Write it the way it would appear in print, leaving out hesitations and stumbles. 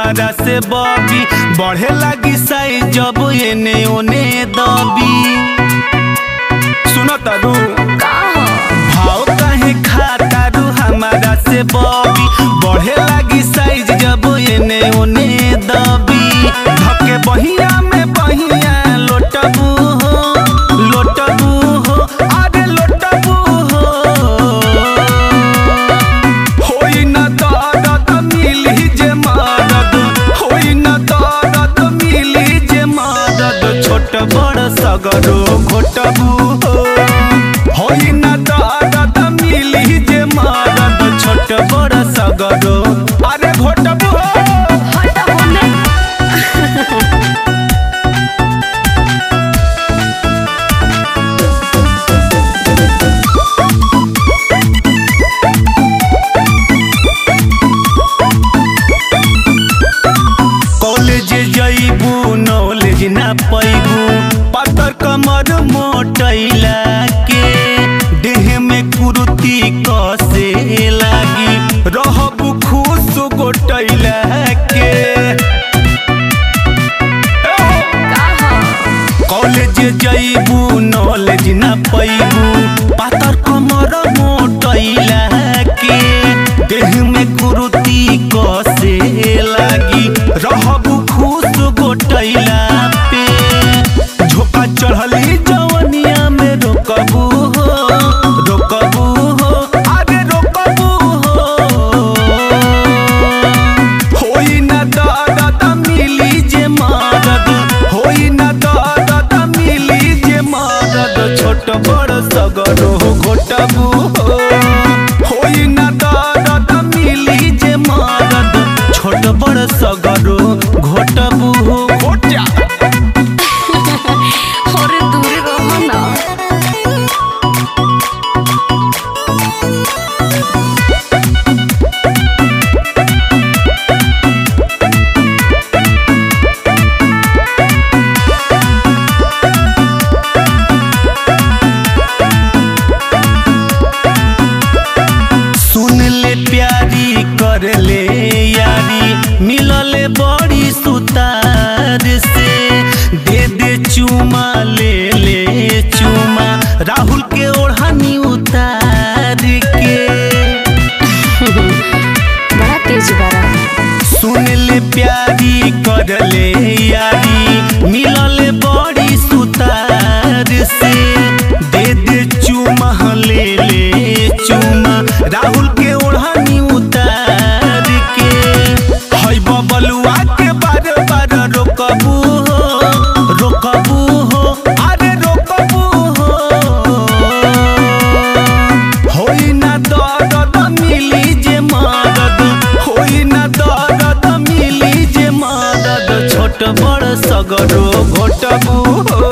हमारा से बॉबी बढ़े लगी साइज जब एने ओने दबी। सुनो तारू भाव काहे खातारू हमारा से बॉबी बढ़े लगी साइज जब एने ओने दबी। धके बहिया में बहिया लोटबू हो अरे लोटबू हो। होई न दर्द मिली जे मदद, होई न दर्द मिली जे मदद। छोट बड़ सगरो घोटबू हो। होई न दर्द मिली जे मदद। छोट बड़ सगरो अरे घोटबू हो। कॉलेज जइबू नॉलेज ना पैबू पातर कमर मोटैला के देह में कुर्ती कसे लागी रहबू खुश गोटैला के। कॉलेज जइबू नॉलेज ना पैबू पातर कमर मोटैला के देह में कुर्ती कसे लागी रहबू खुश गोटैला पे। झोंका चढ़ली जवनिया में रोकबू हो अरे रोकबू हो। होई न दर्द मिली जे मदद, होई न दर्द मिली जे मदद। छोट बड़ सगरो घोटबू हो। होई न दर्द मिली जे मदद। छोट बड़ सगरो घोटबू हो। घोट जा अरे दूर रहो ना। सुन ले प्यारी कर ले यारी मिलले बड़ी सुतार से। दे दे चुमा ले ले चुमा राहुल के ओढ़नी उतार के। बड़ा तेज बारा। सुन ले प्यारी कर ले यारी मिलले बड़ी सुतार से। दे दे चुमा ले ले चुमा राहुल के ओढ़नी उतार के। हई बबलुआ के बार बार रोकबू हो अरे रोकबू हो। होई न दर्द मिली जे मदद, होई न दर्द मिली जे मदद। छोट बड़ सगरो घोटबू हो।